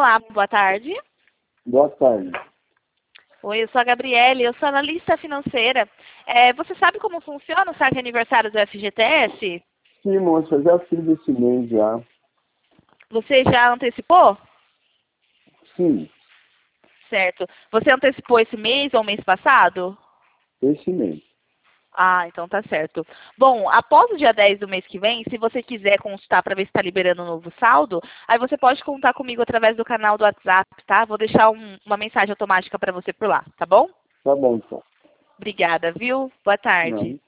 Olá, boa tarde. Boa tarde. Oi, eu sou a Gabriele, eu sou analista financeira. Você sabe como funciona o saque aniversário do FGTS? Sim, moça, eu já fiz esse mês já. Você já antecipou? Sim, Certo. Você antecipou esse mês ou mês passado? esse mês. Ah, então tá certo. Bom, após o dia 10 do mês que vem, se você quiser consultar para ver se está liberando um novo saldo, aí você pode contar comigo através do canal do WhatsApp, tá? Vou deixar uma mensagem automática para você por lá, tá bom? Tá bom, então. Obrigada, viu? Boa tarde. Não.